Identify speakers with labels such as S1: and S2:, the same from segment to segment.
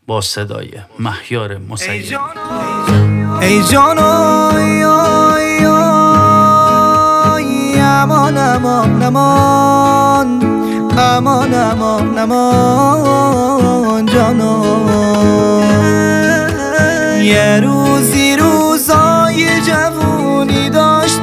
S1: با صدای مهیار مسیری.
S2: ای جانای امان امان امان امان امان امان جانم، یه روزی روزای جوونی داشت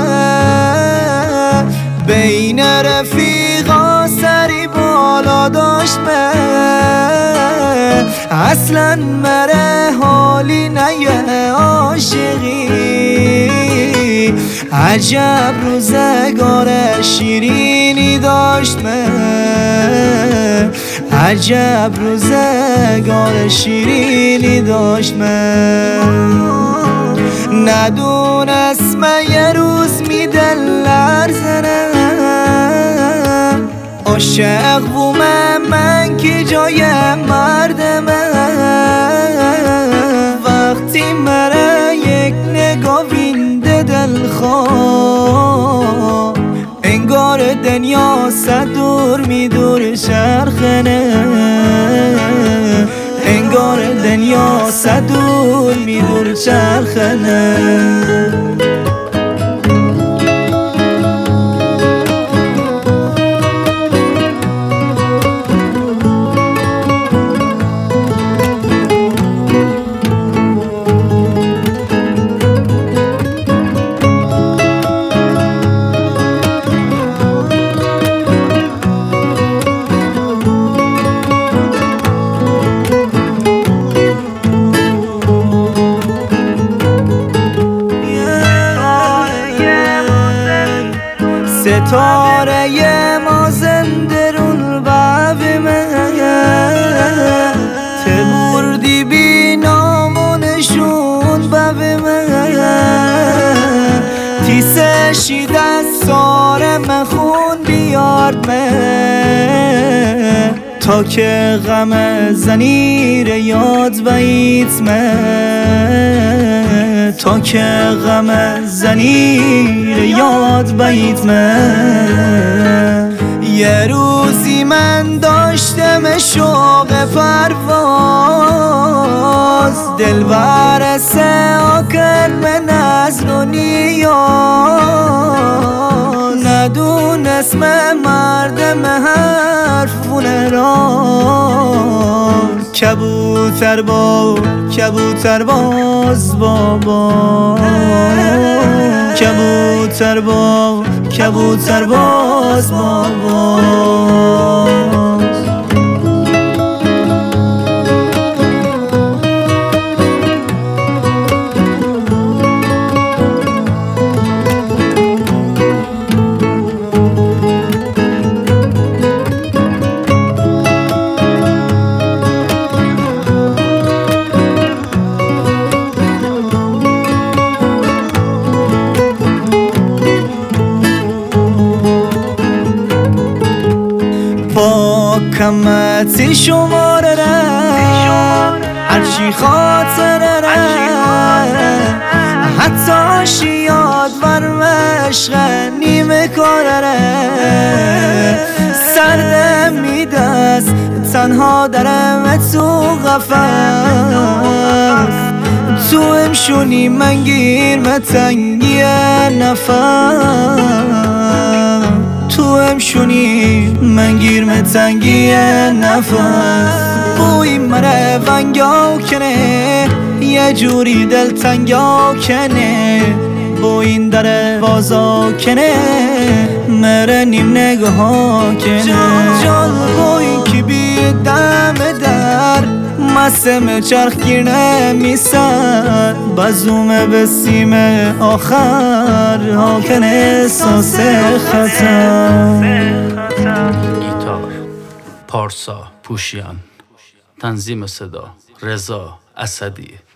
S2: من، بین رفیقا سری بالا داشت من، اصلا مره حالی نیه عاشقی، عجب روزگار شیرینی داشت من، عجب روزگار شیرینی داشت من، ندونست من یه روز میدل لرزنه، عاشق بومم من که جای مرد من، وقتی مره یک نگاه وینده دلخواه، انگار دنیا صد دور میدور چرخنه، انگار دنیا صد دور میدور چرخنه. ستاره ما زندرون بابی من، تبوردی بی نامونشون بابی من، تیسشی دست سار من خون بیارد من، تا که غم زنیر یاد بایید من، تا که غم زنیر یاد بایید من، یه روزی من داشتم شوق پرواز، دل برسه آکن من از رو نیاز، ندونست من مردم حرفونه راز، کبوتر باز بابا، کبوتر باز بابا. با کمتی شماره هرچی خاطره حتی شیاد ورمشق نیمه کاره سردم میدست تنها درم تو قفص، تو امشونی من گیر متنگی نفس، تو امشونی من گیر متنگی نفس، بوی مره ونگاو کنه یه جوری دل تنگا کنه، با این در بازا کنه مره نیم نگاه کنه، جال با این که بی دم در مسم چرخ گیر نمیسد، بزومه به سیم آخر هاکن احساس خطر.
S1: گیتار پارسا پوشیان، تنظیم صدا رضا اسدی.